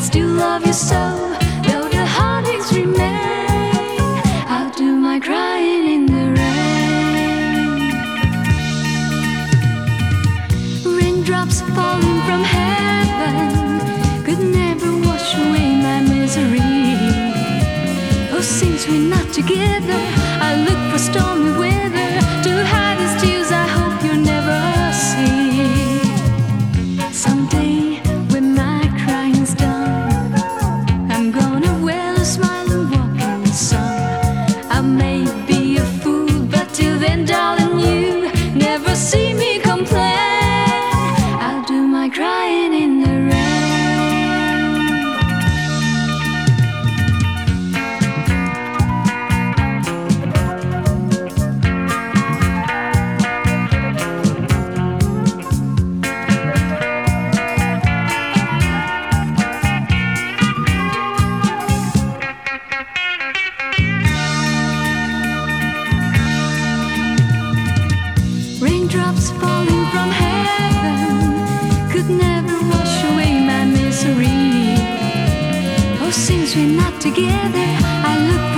still love you so, though the heartaches remain. I'll do my crying in the rain. Raindrops falling from heaven could never wash away my misery. Oh, since we're not together, I look for stormy weather to hide these tears I hope you'll never see. Someday when my crying's done, I'm gonna wear a smile and walk in the sun. I may be a fool, but till then, darling, you never see me complain. I'll do my crying in the rain. Raindrops falling from heaven could never wash away my misery. Oh, since we're not together, I look for